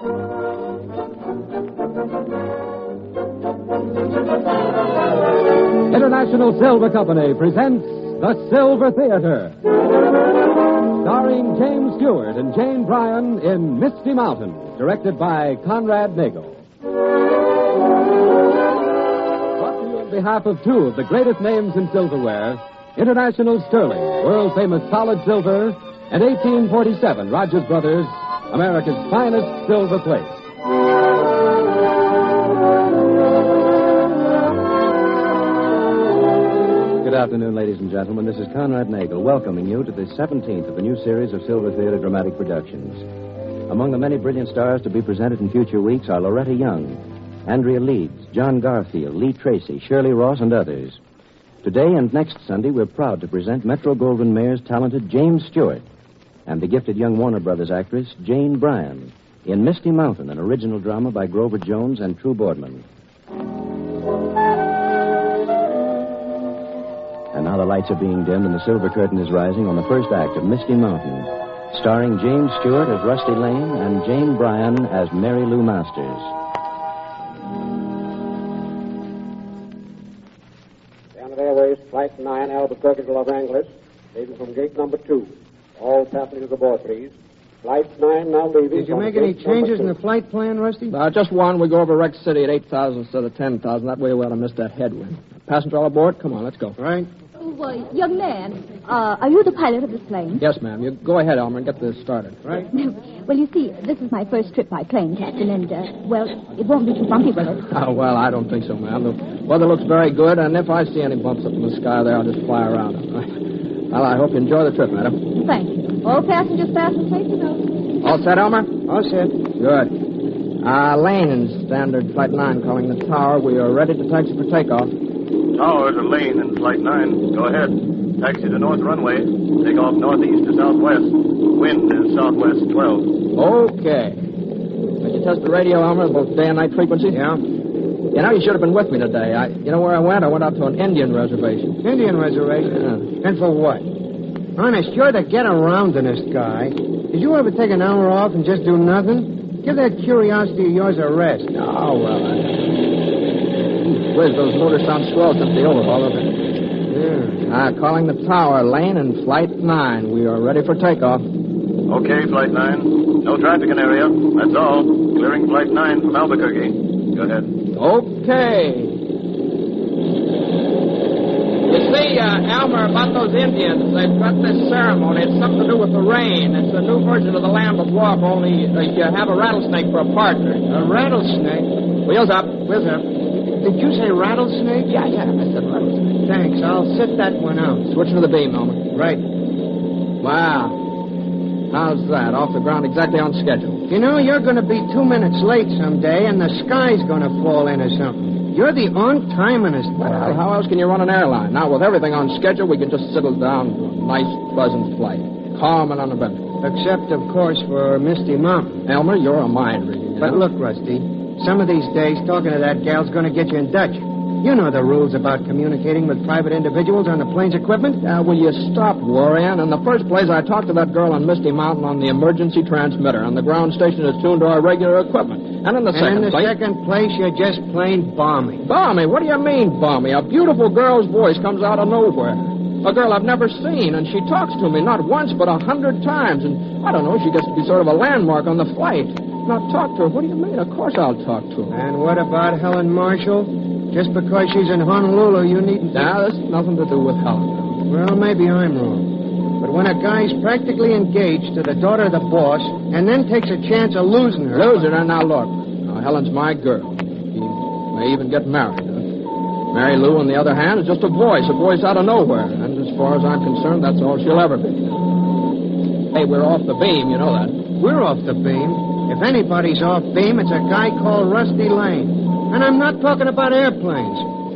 International Silver Company presents The Silver Theater, starring James Stewart and Jane Bryan in Misty Mountain, directed by Conrad Nagel. Brought to you on behalf of two of the greatest names in silverware, International Sterling, world-famous solid silver, and 1847 Rogers Brothers, America's finest silver plate. Good afternoon, ladies and gentlemen. This is Conrad Nagel welcoming you to the 17th of the new series of Silver Theater dramatic productions. Among the many brilliant stars to be presented in future weeks are Loretta Young, Andrea Leeds, John Garfield, Lee Tracy, Shirley Ross, and others. Today and next Sunday, we're proud to present Metro-Goldwyn-Mayer's talented James Stewart and the gifted young Warner Brothers actress Jane Bryan in Misty Mountain, an original drama by Grover Jones and True Boardman. And now the lights are being dimmed and the silver curtain is rising on the first act of Misty Mountain, starring James Stewart as Rusty Lane and Jane Bryan as Mary Lou Masters. Down Airways, Flight 9, Albuquerque to Los Angeles, leaving from gate number 2. All passengers aboard, please. Flight 9 now leaving. Did you make any changes in the flight plan, Rusty? Just one. We go over Rex City at 8,000 instead of 10,000. That way we ought to miss that headwind. Passenger all aboard? Come on, let's go. Right. Well, young man, are you the pilot of this plane? Yes, ma'am. You go ahead, Elmer, and get this started. Right. Well, you see, this is my first trip by plane, Captain, and, well, it won't be too bumpy, will it? Oh, well, I don't think so, ma'am. The weather looks very good, and if I see any bumps up in the sky there, I'll just fly around them. Well, I hope you enjoy the trip, madam. Thank you. All passengers fasten safety belts. All set, Elmer? All set. Good. Lane in Standard Flight 9 calling the tower. We are ready to taxi for takeoff. Tower to Lane in Flight 9. Go ahead. Taxi to north runway. Take off northeast to southwest. Wind is southwest 12. Okay. Did you test the radio, Elmer, both day and night frequency? Yeah. You know, you should have been with me today. You know where I went? I went out to an Indian reservation. Indian reservation? Yeah. And for what? Honest, you're the get-aroundinest guy. Did you ever take an hour off and just do nothing? Give that curiosity of yours a rest. Oh, well, Whiz, those motors sound swell since the overhaul, don't they? Yeah. Calling the tower, Lane in Flight 9. We are ready for takeoff. Okay, Flight 9. No traffic in area. That's all. Clearing Flight 9 from Albuquerque. Go ahead. Okay. You see, Elmer, about those Indians, they've got this ceremony. It's something to do with the rain. It's a new version of the Lamb of Walk, only you have a rattlesnake for a partner. A rattlesnake? Wheels up. Wheels up. Did you say rattlesnake? Yeah, I said rattlesnake. Thanks. I'll sit that one out. Switch to the beam, Elmer. Right. Wow. How's that? Off the ground exactly on schedule. You know, you're going to be 2 minutes late someday, and the sky's going to fall in or something. You're the on-timingest guy. Well, how else can you run an airline? Now, with everything on schedule, we can just settle down to a nice, pleasant flight. Calm and uneventful. Except, of course, for Misty Mountain. Elmer, you're a mind reader. But look, Rusty, some of these days, talking to that gal's going to get you in Dutch. You know the rules about communicating with private individuals on the plane's equipment. Will you stop worrying? In the first place, I talked to that girl on Misty Mountain on the emergency transmitter, and the ground station is tuned to our regular equipment. And in the second place, you're just plain balmy. Balmy? What do you mean, balmy? A beautiful girl's voice comes out of nowhere. A girl I've never seen, and she talks to me not once but 100 times. And, I don't know, she gets to be sort of a landmark on the flight. Now, talk to her. What do you mean? Of course I'll talk to her. And what about Helen Marshall? Just because she's in Honolulu, you needn't... Nah, that's nothing to do with Helen. Well, maybe I'm wrong. But when a guy's practically engaged to the daughter of the boss and then takes a chance of losing her... Losing her? Now, look. Helen's my girl. He may even get married. Mary Lou, on the other hand, is just a voice out of nowhere. And as far as I'm concerned, that's all she'll ever be. Hey, we're off the beam, you know that. We're off the beam. If anybody's off beam, it's a guy called Rusty Lane. And I'm not talking about airplanes.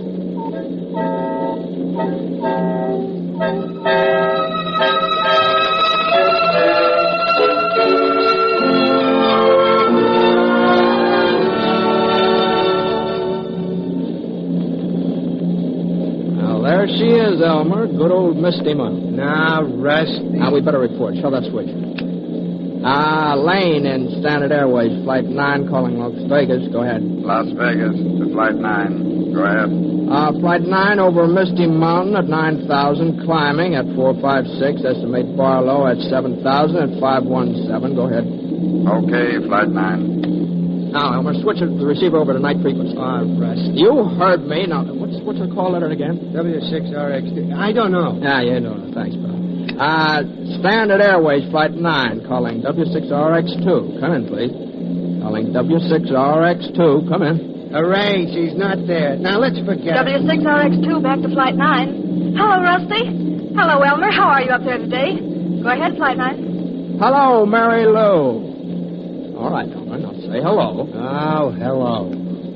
Well, there she is, Elmer. Good old Misty Mountain. Now, Rusty. Now, we better report. Show that switch. Lane in Standard Airways, Flight 9, calling Las Vegas. Go ahead. Las Vegas to Flight 9. Go ahead. Flight 9 over Misty Mountain at 9,000, climbing at 456. Estimate bar low at 7,000 at 517. Go ahead. Okay, Flight 9. Now, Elmer, switch the receiver over to night frequency. Russ. You heard me. Now, what's her call letter again? W6RX. I don't know. Yeah, you know. Thanks, pal. Standard Airways, Flight 9, calling W6RX2. Come in, please. Calling W6RX2. Come in. Hooray, she's not there. Now, let's forget it. W6RX2, back to Flight 9. Hello, Rusty. Hello, Elmer. How are you up there today? Go ahead, Flight 9. Hello, Mary Lou. All right, Elmer, now say hello. Oh, hello.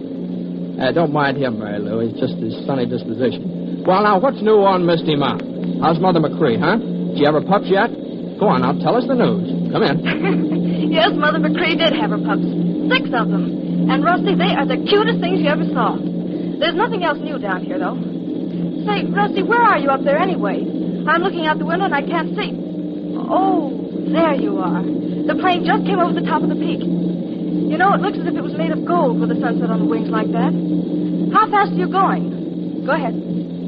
Don't mind him, Mary Lou. He's just his sunny disposition. Well, now, what's new on Misty Mountain? How's Mother McCree, huh? Did she have her pups yet? Go on, now, tell us the news. Come in. Yes, Mother McCree did have her pups. 6 of them. And, Rusty, they are the cutest things you ever saw. There's nothing else new down here, though. Say, Rusty, where are you up there anyway? I'm looking out the window and I can't see. Oh, there you are. The plane just came over the top of the peak. You know, it looks as if it was made of gold with the sunset on the wings like that. How fast are you going? Go ahead.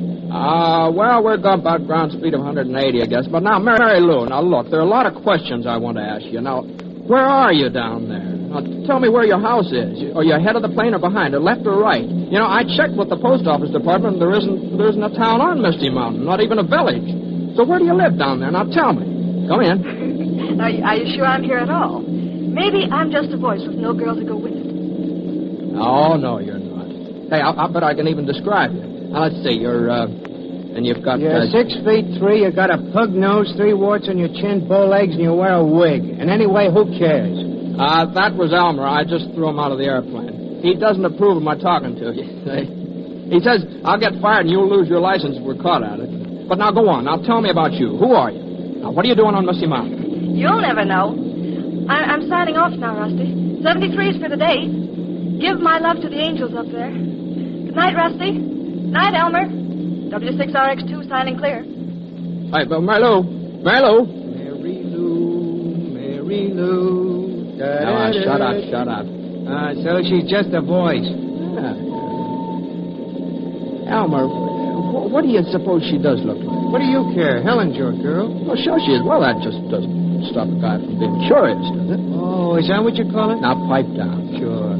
Well, we're going about ground speed of 180, I guess. But now, Mary Lou, now look, there are a lot of questions I want to ask you. Now, where are you down there? Now, tell me where your house is. Are you ahead of the plane or behind it, left or right? You know, I checked with the post office department, and there isn't a town on Misty Mountain, not even a village. So where do you live down there? Now, tell me. Come in. Are you sure I'm here at all? Maybe I'm just a voice with no girl to go with it. Oh, no, you're not. Hey, I bet I can even describe you. Now, let's see, and you've got... You're 6'3", you got a pug nose, 3 warts on your chin, bow legs, and you wear a wig. And anyway, who cares? That was Elmer. I just threw him out of the airplane. He doesn't approve of my talking to you. He says, I'll get fired and you'll lose your license if we're caught at it. But now go on. Now tell me about you. Who are you? Now, what are you doing on Misty Mountain? You'll never know. I'm signing off now, Rusty. 73 is for the day. Give my love to the angels up there. Good night, Rusty. Night, Elmer. W6RX2 signing clear. All right, well, Mary Lou. Mary Lou. Now, shut up. So she's just a voice. Yeah. Elmer, what do you suppose she does look like? What do you care? Helen's your girl. Well, sure she is. Well, that just doesn't stop a guy from being curious, does it? Oh, is that what you call it? Now, pipe down. Sure.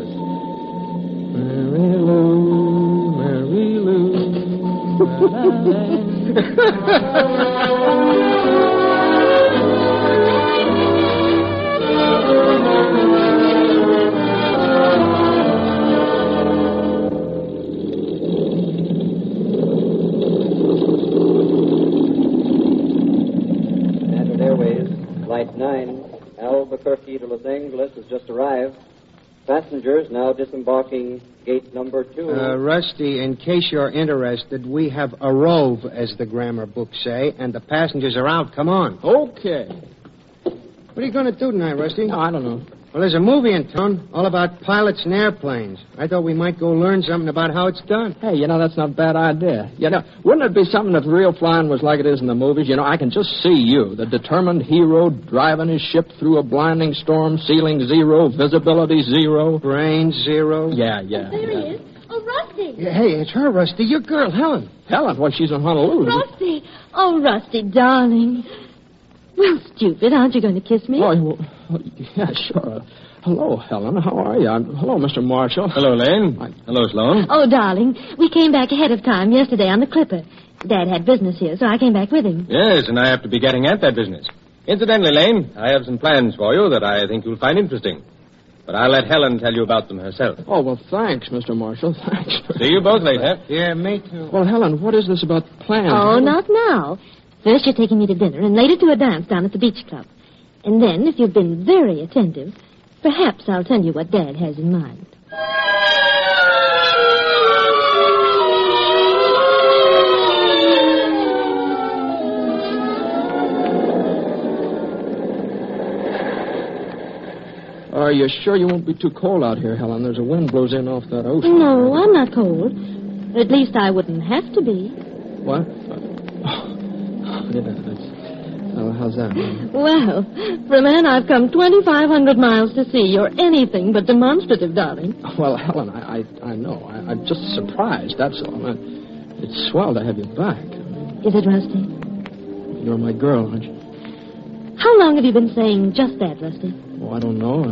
Mary Lou, Mary Lou. Standard Airways, Flight 9, Albuquerque to Los Angeles has just arrived. Passengers now disembarking gate number 2. Rusty, in case you're interested, we have a rove, as the grammar books say, and the passengers are out. Come on. Okay. What are you going to do tonight, Rusty? No, I don't know. Well, there's a movie in town all about pilots and airplanes. I thought we might go learn something about how it's done. Hey, that's not a bad idea. Wouldn't it be something if real flying was like it is in the movies? I can just see you, the determined hero, driving his ship through a blinding storm, ceiling 0, visibility 0. Brains 0. Yeah. There he is. Oh, Rusty. Yeah, hey, it's her, Rusty. Your girl, Helen. Helen? Well, she's in Honolulu. Rusty. Oh, Rusty, darling. Well, stupid, aren't you going to kiss me? Oh, yeah, sure. Hello, Helen. How are you? Hello, Mr. Marshall. Hello, Lane. Hello, Sloan. Oh, darling, we came back ahead of time yesterday on the Clipper. Dad had business here, so I came back with him. Yes, and I have to be getting at that business. Incidentally, Lane, I have some plans for you that I think you'll find interesting. But I'll let Helen tell you about them herself. Oh, well, thanks, Mr. Marshall. Thanks. See you both later. Yeah, me too. Well, Helen, what is this about plans? Oh, not now. First, you're taking me to dinner, and later to a dance down at the beach club. And then, if you've been very attentive, perhaps I'll tell you what Dad has in mind. Are you sure you won't be too cold out here, Helen? There's a wind blows in off that ocean. No, I'm not cold. At least I wouldn't have to be. What? Oh, how's that? Well, for a man I've come 2,500 miles to see, you're anything but demonstrative, darling. Well, Helen, I know. I'm just surprised, that's all. It's swell to have you back. Is it, Rusty? You're my girl, aren't you? How long have you been saying just that, Rusty? Oh, I don't know.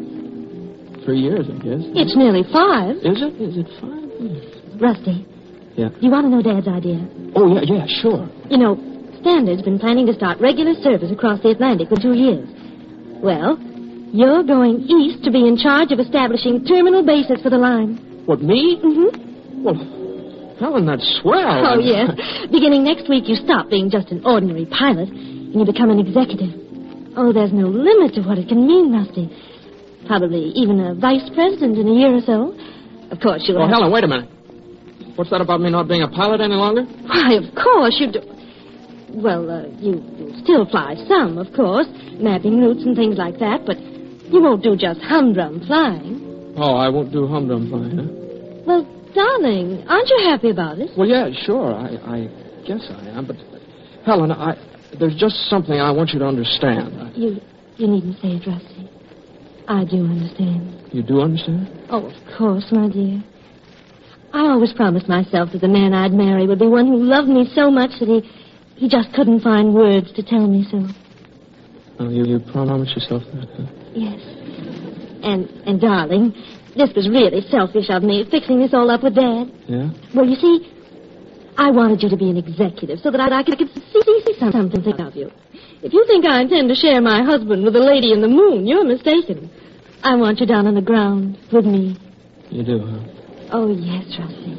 3 years, I guess. It's nearly 5. Is it? Is it 5? Rusty. Yeah? You want to know Dad's idea? Oh, yeah, sure. You know, Standard's been planning to start regular service across the Atlantic for 2 years. Well, you're going east to be in charge of establishing terminal bases for the line. What, me? Mm-hmm. Well, Helen, that's swell. Oh, yes. Beginning next week, you stop being just an ordinary pilot, and you become an executive. Oh, there's no limit to what it can mean, Rusty. Probably even a vice president in a year or so. Of course, you'll... Oh, Helen, wait a minute. What's that about me not being a pilot any longer? Why, of course you do. Well, you still fly some, of course, mapping routes and things like that, but you won't do just humdrum flying. Oh, I won't do humdrum flying, huh? Well, darling, aren't you happy about it? Well, yeah, sure. I guess I am, but Helen, there's just something I want you to understand. You needn't say it, Rusty. I do understand. You do understand? Oh, of course, my dear. I always promised myself that the man I'd marry would be one who loved me so much that he just couldn't find words to tell me so. Oh, you promised yourself that, huh? Yes. And darling, this was really selfish of me, fixing this all up with Dad. Yeah? Well, you see, I wanted you to be an executive so that I could see something of you. If you think I intend to share my husband with a lady in the moon, you're mistaken. I want you down on the ground with me. You do, huh? Oh, yes, Rusty.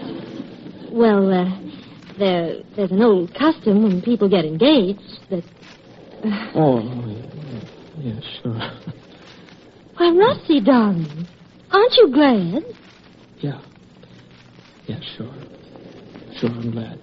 Well, there's an old custom when people get engaged that... Oh, yeah, sure. Why, Rusty, darling, aren't you glad? Yeah. Yeah, sure. Sure, I'm glad.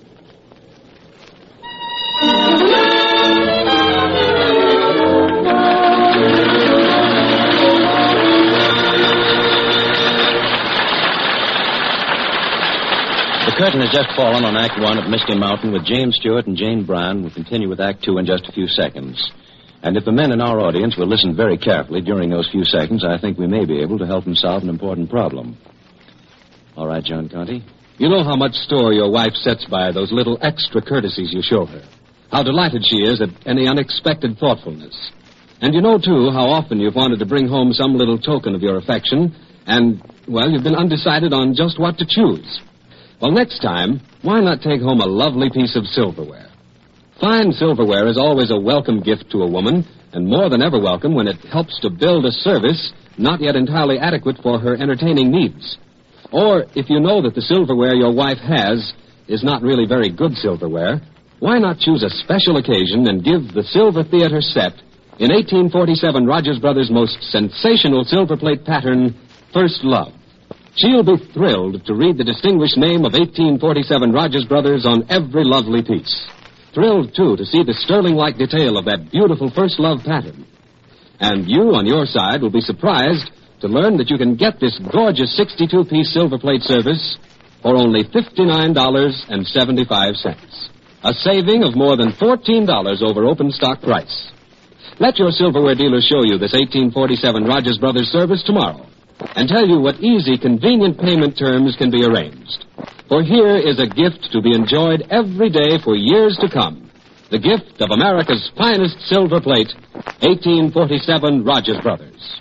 The curtain has just fallen on Act 1 of Misty Mountain with James Stewart and Jane Brown. We'll continue with Act 2 in just a few seconds. And if the men in our audience will listen very carefully during those few seconds, I think we may be able to help them solve an important problem. All right, John Conte? You know how much store your wife sets by those little extra courtesies you show her. How delighted she is at any unexpected thoughtfulness. And you know, too, how often you've wanted to bring home some little token of your affection, and, well, you've been undecided on just what to choose. Well, next time, why not take home a lovely piece of silverware? Fine silverware is always a welcome gift to a woman, and more than ever welcome when it helps to build a service not yet entirely adequate for her entertaining needs. Or, if you know that the silverware your wife has is not really very good silverware, why not choose a special occasion and give the Silver Theater set in 1847 Rogers Brothers' most sensational silver plate pattern, First Love? She'll be thrilled to read the distinguished name of 1847 Rogers Brothers on every lovely piece. Thrilled, too, to see the sterling-like detail of that beautiful First Love pattern. And you, on your side, will be surprised to learn that you can get this gorgeous 62-piece silver plate service for only $59.75. A saving of more than $14 over open stock price. Let your silverware dealer show you this 1847 Rogers Brothers service tomorrow and tell you what easy, convenient payment terms can be arranged. For here is a gift to be enjoyed every day for years to come. The gift of America's finest silver plate, 1847 Rogers Brothers.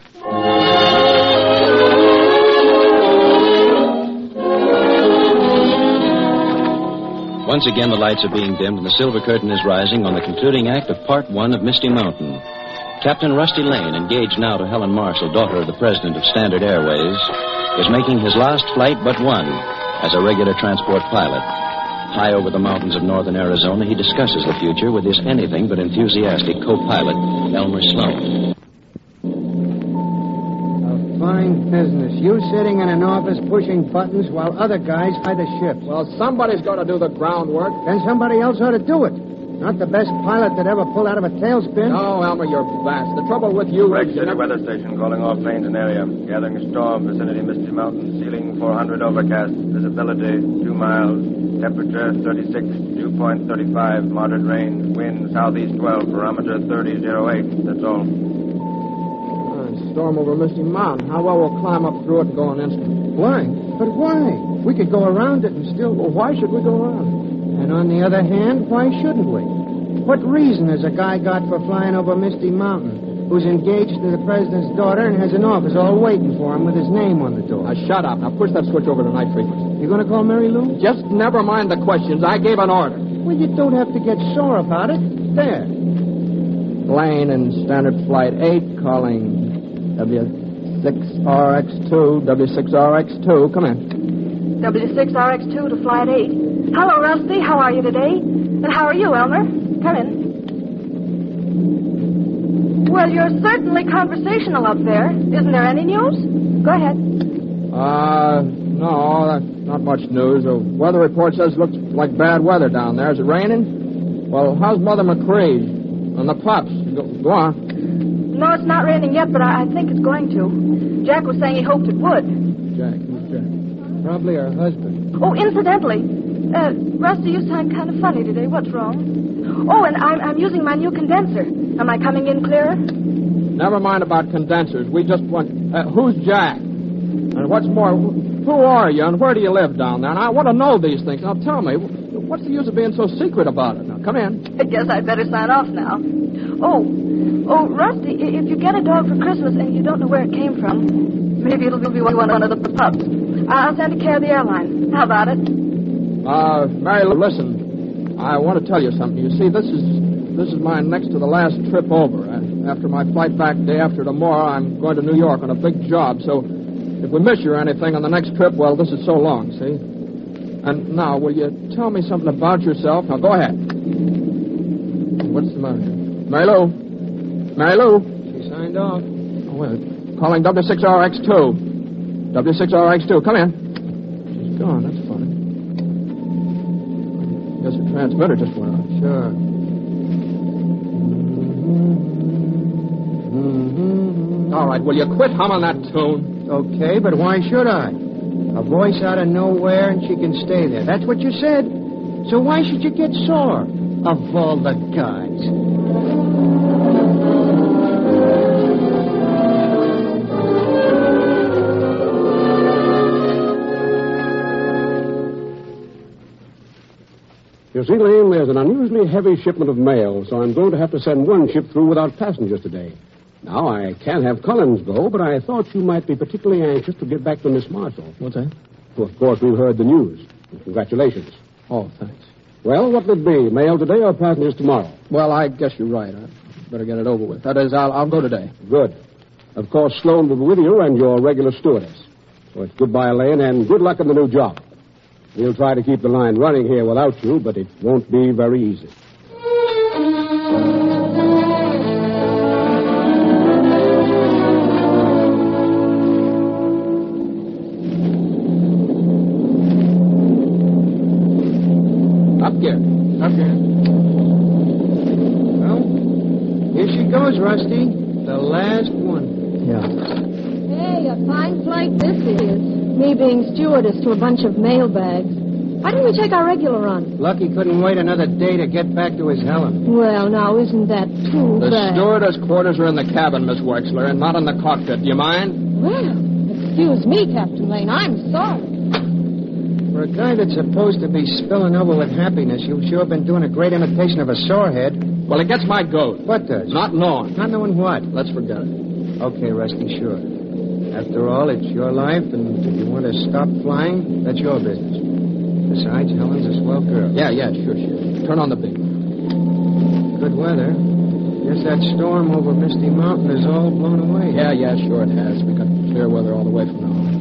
Once again, the lights are being dimmed and the silver curtain is rising on the concluding act of Part 1 of Misty Mountain. Captain Rusty Lane, engaged now to Helen Marshall, daughter of the president of Standard Airways, is making his last flight but one as a regular transport pilot. High over the mountains of northern Arizona, he discusses the future with his anything but enthusiastic co-pilot, Elmer Sloan. Fine business. You sitting in an office pushing buttons while other guys fly the ship. Well, somebody's got to do the groundwork. Then somebody else ought to do it. Not the best pilot that ever pulled out of a tailspin. No, Elmer, you're vast. The trouble with you Reg is... City weather station calling all planes in area. Gathering a storm, vicinity Misty Mountain. Ceiling 400 overcast. Visibility 2 miles. Temperature 36. Dew point 35. Moderate rain. Wind southeast 12. Barometer 30.08. That's all. Storm over Misty Mountain. How well we'll climb up through it and go an instant. Why? But why? We could go around it and still... Well, why should we go around? And on the other hand, why shouldn't we? What reason has a guy got for flying over Misty Mountain who's engaged to the president's daughter and has an office all waiting for him with his name on the door? Now, shut up. Now, push that switch over to night frequency. You going to call Mary Lou? Just never mind the questions. I gave an order. Well, you don't have to get sore about it. There. Plane in Standard Flight 8 calling W6RX2. W6RX2. Come in. W6RX2 to Flight 8. Hello, Rusty. How are you today? And how are you, Elmer? Come in. Well, you're certainly conversational up there. Isn't there any news? Go ahead. No, not much news. The weather report says it looks like bad weather down there. Is it raining? Well, how's Mother McCready and the pups? Go on. No, it's not raining yet, but I think it's going to. Jack was saying he hoped it would. Jack, who's Jack? Probably her husband. Oh, incidentally, Rusty, you sound kind of funny today. What's wrong? Oh, and I'm using my new condenser. Am I coming in clearer? Never mind about condensers. We just want... who's Jack? And what's more, who are you and where do you live down there? And I want to know these things. Now, tell me, what's the use of being so secret about it? Now, come in. I guess I'd better sign off now. Oh, Rusty, if you get a dog for Christmas and you don't know where it came from, maybe it'll be one of the pups. I'll send it care of the airline. How about it? Mary Lou, listen. I want to tell you something. You see, this is my next to the last trip over. After my flight back day after tomorrow, I'm going to New York on a big job. So if we miss you or anything on the next trip, well, this is so long, see? And now, will you tell me something about yourself? Now, go ahead. What's the matter? Mary Lou? Mary Lou? She signed off. Oh, well, calling W6RX2. W6RX2, come in. She's gone, that's funny. Guess the transmitter just went off. Sure. All right, will you quit humming that tune? Okay, but why should I? A voice out of nowhere and she can stay there. That's what you said. So why should you get sore? Of all the guys. You see, Lane, there's an unusually heavy shipment of mail, so I'm going to have to send one ship through without passengers today. Now, I can't have Collins go, but I thought you might be particularly anxious to get back to Miss Marshall. What's that? Well, of course, we've heard the news. Congratulations. Oh, thanks. Well, what will it be, mail today or passengers tomorrow? Well, I guess you're right. I better get it over with. That is, I'll go today. Good. Of course, Sloan will be with you and your regular stewardess. So it's goodbye, Lane, and good luck in the new job. We'll try to keep the line running here without you, but it won't be very easy. Up here. Well, here she goes, Rusty. The last one. Yeah. Hey, a fine flight this is. Me being stewardess to a bunch of mail bags. Why didn't we take our regular run? Lucky couldn't wait another day to get back to his Helen. Well, now, isn't that too The bad? stewardess quarters are in the cabin, Miss Wexler, and not in the cockpit. Do you mind? Well, excuse me, Captain Lane. I'm sorry. For a guy that's supposed to be spilling over with happiness, you've sure been doing a great imitation of a sorehead. Well, it gets my goat. What does? Not knowing. Not knowing what? Let's forget it. Okay, Rusty, sure. After all, it's your life, and if you want to stop flying, that's your business. Besides, Helen's a swell girl. Yeah, sure. Turn on the beam. Good weather. Guess that storm over Misty Mountain is all blown away. Yeah, sure it has. We got clear weather all the way from now on.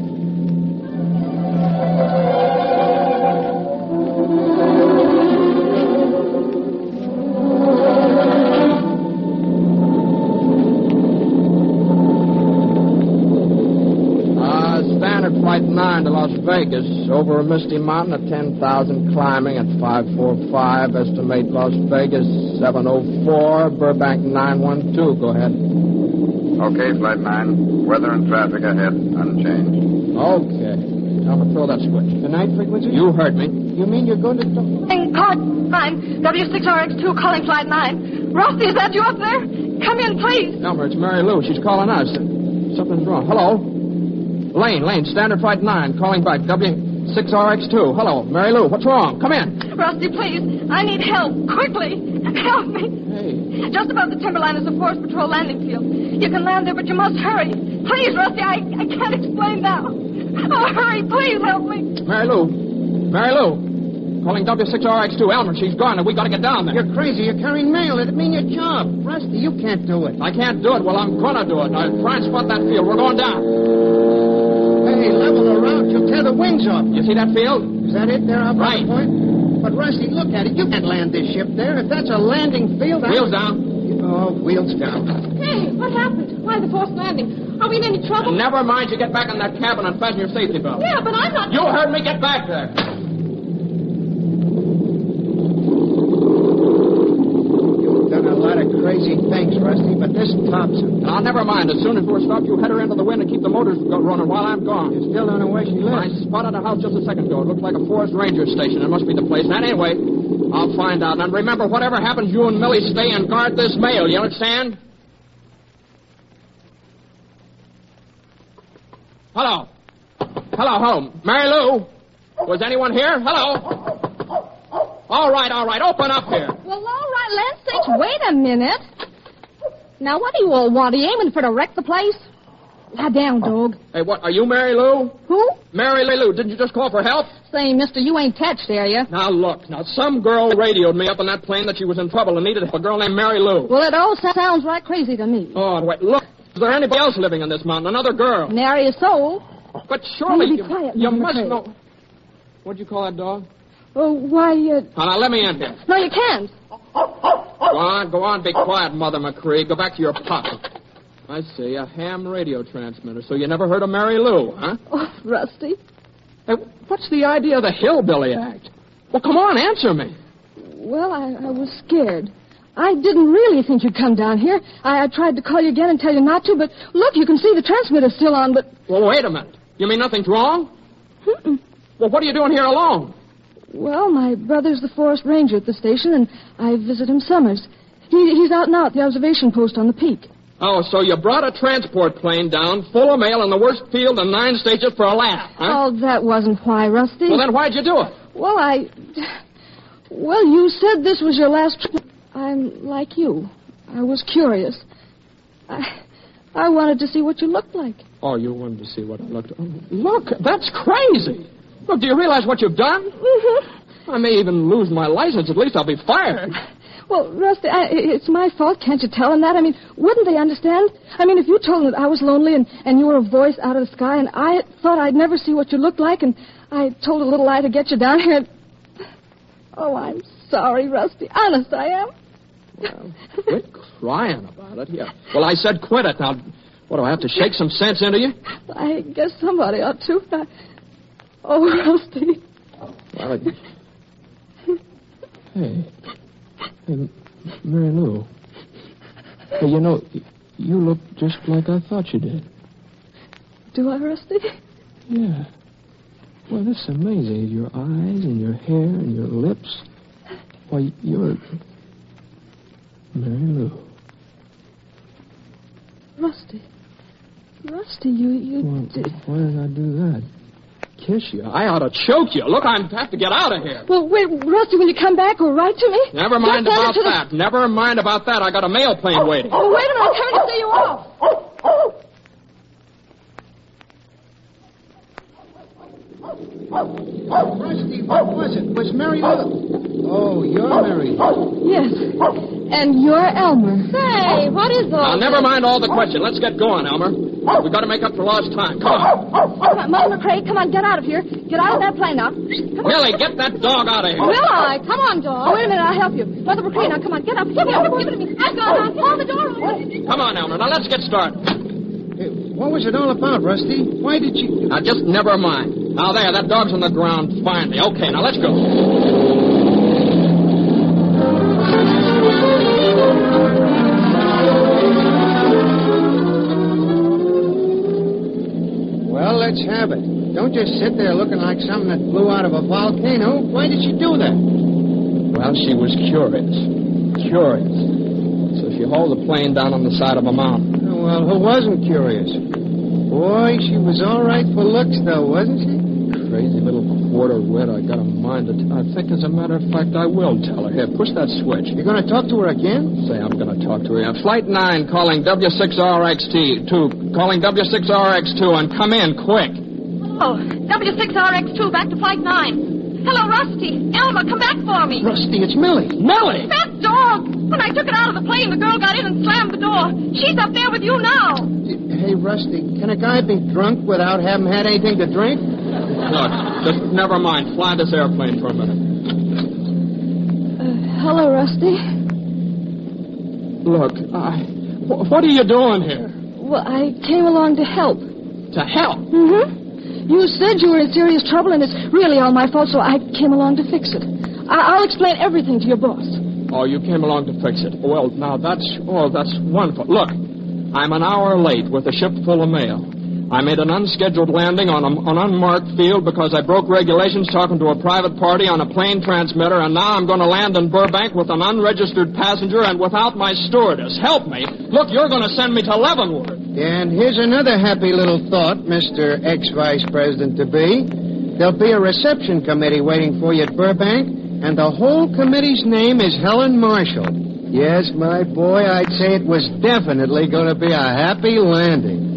Standard Flight 9 to Las Vegas. Over Misty Mountain at 10,000, climbing at 545. Estimate Las Vegas 704. Burbank 912. Go ahead. Okay, Flight 9. Weather and traffic ahead, unchanged. Okay. Elmer, throw that switch. The night frequency? You heard me. You mean you're going to... Car 9, W6RX2 calling Flight 9. Rusty, is that you up there? Come in, please. Elmer, it's Mary Lou. She's calling us. Something's wrong. Hello? Lane, Standard Flight 9, calling back. W6RX2. Hello, Mary Lou, what's wrong? Come in. Rusty, please. I need help. Quickly. Help me. Hey. Just above the timberline is a Forest Patrol landing field. You can land there, but you must hurry. Please, Rusty, I can't explain now. Oh, hurry, please help me. Mary Lou. Calling W6RX2. Elmer, she's gone, and we got to get down there. You're crazy. You're carrying mail. It'd mean your job. Rusty, you can't do it. I can't do it. Well, I'm going to do it. Now, try and spot that field. We're going down. Hey, level the route. You'll tear the wings off. You see that field? Is that it there up Right. on the point? But, Rusty, look at it. You can't land this ship there. If that's a landing field... Wheels down. Oh, wheels down. Hey, what happened? Why the forced landing? Are we in any trouble? Never mind. You get back in that cabin and fasten your safety belt. Yeah, but I'm not... You heard me. Get back there. Done a lot of crazy things, Rusty, but this tops it. Now, never mind. As soon as we're stopped, you head her into the wind and keep the motors running while I'm gone. You still don't know where she I lives. spotted a house just a second ago. It looked like a forest ranger station. It must be the place. And anyway, I'll find out. And remember, whatever happens, you and Millie stay and guard this mail. You understand? Hello. Hello. Mary Lou. Was anyone here? Hello. All right. Open up here. Well, all right, Lance Sage, wait a minute. Now, what do you all want? Are you aiming for to wreck the place? Lie down, dog. Hey, what? Are you Mary Lou? Who? Mary Lou. Didn't you just call for help? Say, mister, you ain't touched, are you? Now, look. Some girl radioed me up on that plane that she was in trouble and needed a girl named Mary Lou. Well, it all sounds right crazy to me. Oh, wait. Look. Is there anybody else living on this mountain? Another girl? Nary a soul. But surely Be quiet, you Mr. must McCrae. know. What'd you call that dog? Oh, why, Now, let me in here. No, you can't. Go on, be quiet, Mother McCree. Go back to your papa. I see, a ham radio transmitter. So you never heard of Mary Lou, huh? Oh, Rusty. Hey, what's the idea of the Hillbilly Act? Well, come on, answer me. Well, I was scared. I didn't really think you'd come down here. I tried to call you again and tell you not to, but look, you can see the transmitter's still on, but... Well, wait a minute. You mean nothing's wrong? Mm-mm. Well, what are you doing here alone? Well, my brother's the forest ranger at the station, and I visit him summers. He's out now at the observation post on the peak. Oh, so you brought a transport plane down full of mail in the worst field in 9 states just for a laugh, huh? Oh, that wasn't why, Rusty. Well, then why'd you do it? Well, you said this was your last trip. I'm like you. I was curious. I wanted to see what you looked like. Oh, you wanted to see what I looked like? Oh, look, that's crazy. Look, do you realize what you've done? Mm-hmm. I may even lose my license. At least I'll be fired. Well, Rusty, it's my fault. Can't you tell them that? I mean, wouldn't they understand? I mean, if you told them that I was lonely and you were a voice out of the sky and I thought I'd never see what you looked like and I told a little lie to get you down here. Oh, I'm sorry, Rusty. Honest, I am. Well, quit crying about it. Yeah. Well, I said quit it. Now, what, do I have to shake some sense into you? I guess somebody ought to. Oh, Rusty. Well, Hey, Mary Lou. Hey, you know, you look just like I thought you did. Do I, Rusty? Yeah. Well, this is amazing. Your eyes and your hair and your lips. Why, you're... Mary Lou. Rusty, you Well, did... why did I do that? Kiss you? I ought to choke you. Look, I have to get out of here. Well, wait, Rusty, will you come back or write to me? Never mind Just about send it to that. Never mind about that. I got a mail plane waiting. Oh, wait a minute. I'm coming to see you off. Rusty, what was it? Was Mary Lou? Oh, you're Mary Lou. Yes. And you're Elmer. Say, what is all Now, never mind all the question. Let's get going, Elmer. We've got to make up for lost time. Come on. Come on, Mother McCrae, come on, get out of here. Get out of that plane now. Come on. Millie, get that dog out of here. Will I? Come on, dog. Oh, wait a minute, I'll help you. Mother McCrae, now come on, get up. Give it to me. I've got it. Hold the door open. Come on, Elmer. Now, let's get started. Hey, What was it all about, Rusty? Why did you... Now, just never mind. Now, there, that dog's on the ground finally. Okay, now let's go. Well, let's have it. Don't just sit there looking like something that blew out of a volcano. Why did she do that? Well, she was curious. Curious. So she hauled the plane down on the side of a mountain. Oh, well, who wasn't curious? Boy, she was all right for looks, though, wasn't she? Crazy little quarter wit. I got a mind to... I think, as a matter of fact, I will tell her. Here, push that switch. You're going to talk to her again? Say, I'm going to talk to her. Flight 9 calling W6RX2. Calling W6RX2 and come in quick. Oh, W6RX2, back to Flight 9. Hello, Rusty. Elma, come back for me. Rusty, it's Millie. Millie! That dog! When I took it out of the plane, the girl got in and slammed the door. She's up there with you now. Hey, Rusty, can a guy be drunk without having had anything to drink? Look, just never mind. Fly this airplane for a minute. Hello, Rusty. Look, what are you doing here? Well, I came along to help. To help? Mm-hmm. You said you were in serious trouble, and it's really all my fault, so I came along to fix it. I'll explain everything to your boss. Oh, you came along to fix it. Well, now, that's wonderful. Look, I'm an hour late with a ship full of mail. I made an unscheduled landing on an unmarked field because I broke regulations talking to a private party on a plane transmitter, and now I'm going to land in Burbank with an unregistered passenger and without my stewardess. Help me. Look, you're going to send me to Leavenworth. And here's another happy little thought, Mr. Ex-Vice President-to-be. There'll be a reception committee waiting for you at Burbank, and the whole committee's name is Helen Marshall. Yes, my boy, I'd say it was definitely going to be a happy landing.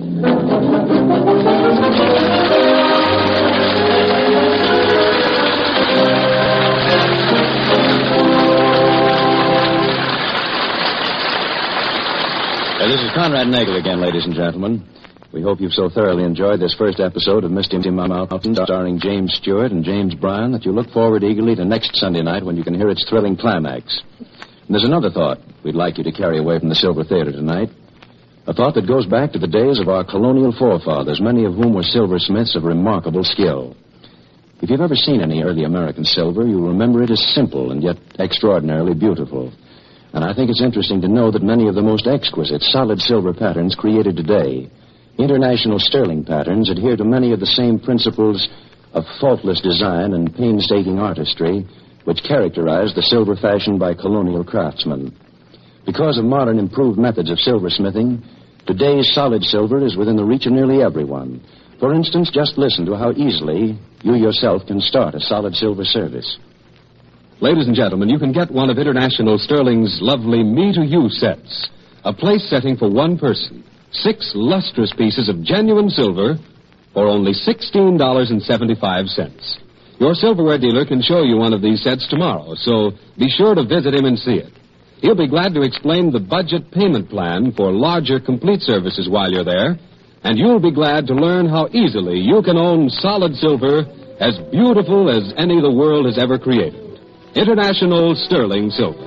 This is Conrad Nagel again, ladies and gentlemen. We hope you've so thoroughly enjoyed this first episode of Misty Mountain, starring James Stewart and James Bryan, that you look forward eagerly to next Sunday night when you can hear its thrilling climax. And there's another thought we'd like you to carry away from the Silver Theater tonight. A thought that goes back to the days of our colonial forefathers, many of whom were silversmiths of remarkable skill. If you've ever seen any early American silver, you'll remember it as simple and yet extraordinarily beautiful. And I think it's interesting to know that many of the most exquisite solid silver patterns created today, international sterling patterns, adhere to many of the same principles of faultless design and painstaking artistry which characterized the silver fashion by colonial craftsmen. Because of modern improved methods of silversmithing, today's solid silver is within the reach of nearly everyone. For instance, just listen to how easily you yourself can start a solid silver service. Ladies and gentlemen, you can get one of International Sterling's lovely me-to-you sets. A place setting for one person. 6 lustrous pieces of genuine silver for only $16.75. Your silverware dealer can show you one of these sets tomorrow, so be sure to visit him and see it. He'll be glad to explain the budget payment plan for larger complete services while you're there, and you'll be glad to learn how easily you can own solid silver as beautiful as any the world has ever created. International Sterling Silver.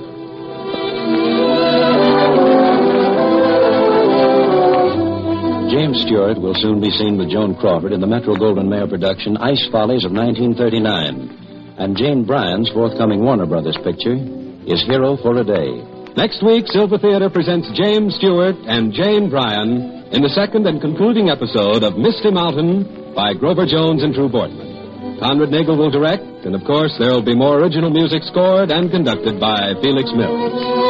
James Stewart will soon be seen with Joan Crawford in the Metro-Goldwyn-Mayer production Ice Follies of 1939. And Jane Bryan's forthcoming Warner Brothers picture is Hero for a Day. Next week, Silver Theater presents James Stewart and Jane Bryan in the second and concluding episode of Misty Mountain by Grover Jones and Drew Boardman. Conrad Nagel will direct, and of course, there will be more original music scored and conducted by Felix Mills.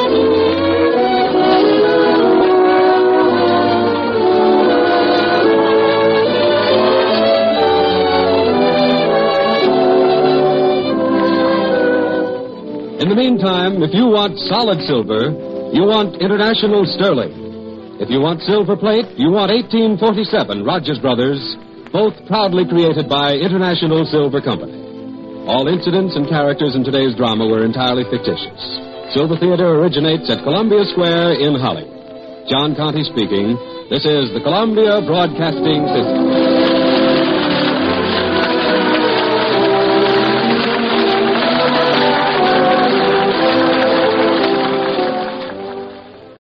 In the meantime, if you want solid silver, you want International Sterling. If you want silver plate, you want 1847 Rogers Brothers, both proudly created by International Silver Company. All incidents and characters in today's drama were entirely fictitious. Silver Theater originates at Columbia Square in Hollywood. John Conte speaking. This is the Columbia Broadcasting System.